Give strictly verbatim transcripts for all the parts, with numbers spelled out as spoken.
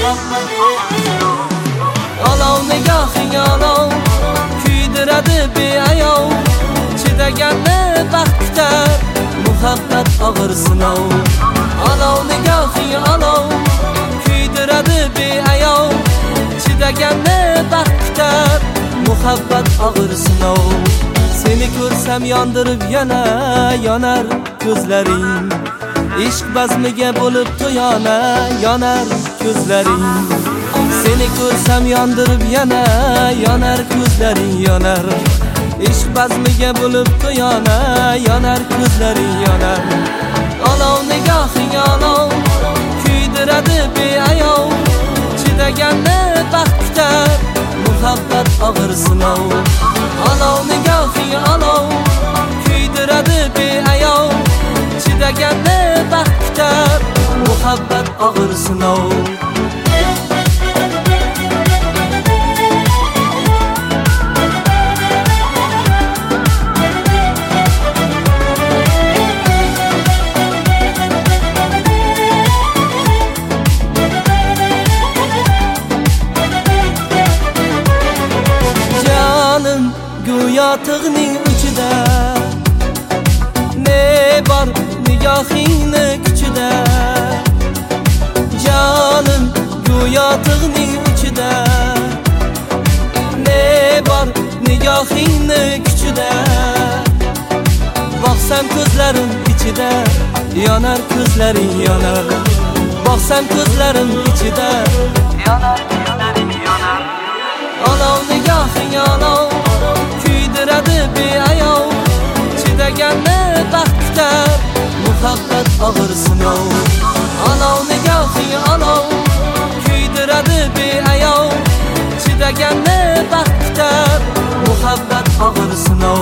Olov nigohing olov, kuydiradi beayov, chidaganni baxt kutar, muhabbat og'ir sinov. Olov nigohing olov, kuydiradi beayov, chidaganni baxt kutar, muhabbat og'ir sinov. Seni ko'rsam yondirib yana yonar ko'zlaring, ishq bazmiga bo'lib to'yona yonar ko'zlaring. Seni ko'rsam yondirib yana yonar ko'zlaring yonar, ishq bazmiga bo'lib to'yona yonar ko'zlaring yonar. Olov nigohing olov, kuydiradi beayov, chidaganni baxt kutar, muhabbat og'ir sinov. Olov nigohing olov, kuydiradi beayov, chidaganni baxt kutar, muhabbat og'ir sinov. Go'yo tig'ning uchida ne bor nigohingni kuchida. Jonim go'yo tig'ning uchida ne bor nigohingni kuchida. Boqsam ko'zlarim ichida yonar ko'zlaring yonar. Boqsam ko'zlarim ichida yonar ko'zlaring yonar. Olov nigohing olov, kuydiradi beayov, chidaganni baxt kutar, muhabbat og'ir sinov. Olov nigohing olov, kuydiradi beayov, chidaganni baxt kutar, muhabbat og'ir sinov.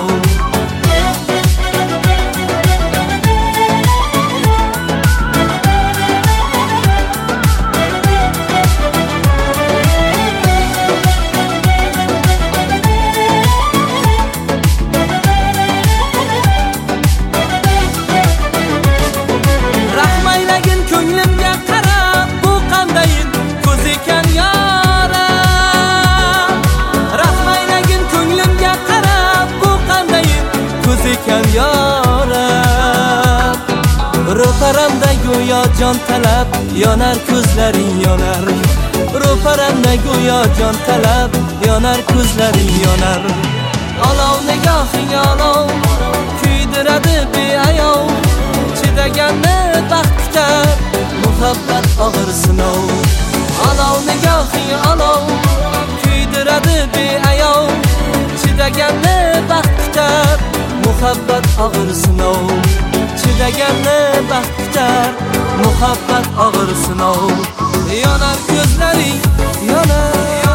Ro'paramda go'yo jon talab yonar ko'zlaring yonar. Ro'paramda go'yo jon talab yonar ko'zlaring yonar. Olov nigohing olov, kuydiradi beayov, chidaganni baxt kutar, muhabbat og'ir sinov. Olov nigohing olov, kuydiradi beayov, chidaganni baxt kutar, muhabbat og'ir sinov. Chidaganni baxt kutar, muhabbat og'ir sinov. Yonar ko'zlaring yonar.